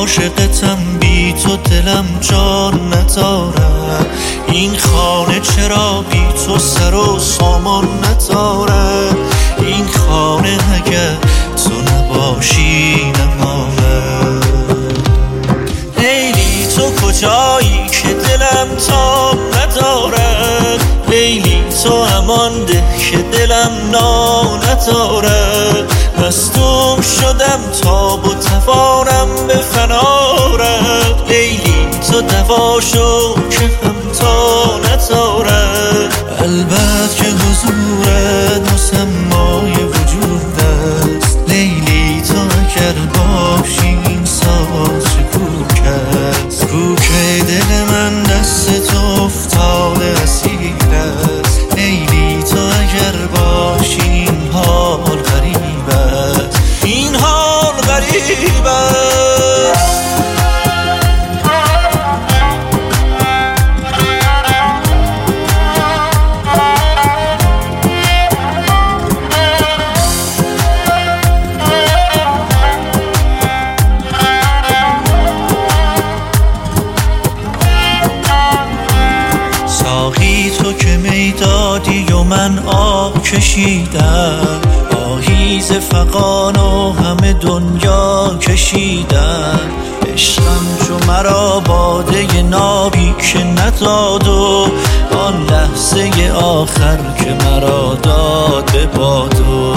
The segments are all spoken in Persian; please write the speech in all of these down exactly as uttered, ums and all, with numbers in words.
عاشقتم، بی تو دلم جان نداره. این خانه چرا بی تو سر و سامان نداره. این خانه اگه تو نباشی نمانه. لیلی تو کجایی که دلم تاب نداره. لیلی تو امان ده که دلم نا نداره. مصدوم شدم تاب و توانم به فنا رفت. لیلی تو دواشو که همتا نداره. البته که حضورت مسمای وجود است. لیلی تو اگر باشی این ساز کوک است. کوک دل من دست تو افتاده اسیر است. لیلی تو اگر باشی این حال غریب است. این حال غریب است. ساقی تو که میدادی و من آب کشیدم. آهیز فغان و همه دنیا کشیدم. عشقم چو مرا باده نابی که نداد و آن لحظه آخر که مرا داد به بادو.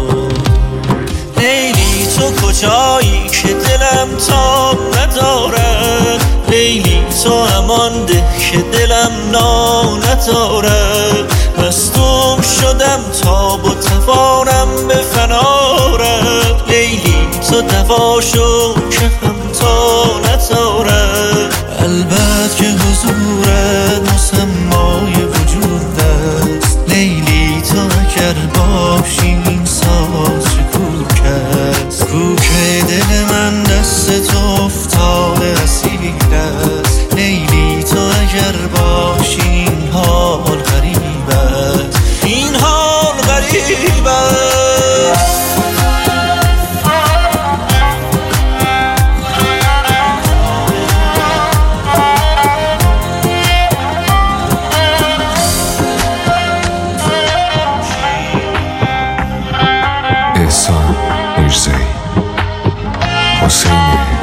لیلی تو کجایی که دلم تاب نداره. لیلی تو امان ده که دلم نا نداره. مصدوم شدم تاب و توانم به فنا رفت. لیلی تو دواشو که همتا نداره. البته که حضورت مسمای وجود است. لیلی تو اگر باشی این ساز کوک است. کوک دل من دست تو افتاده اسیر است. لیلی تو اگر باشی این حال غریب است. این حال غریب است. احسان میرزایی، حسین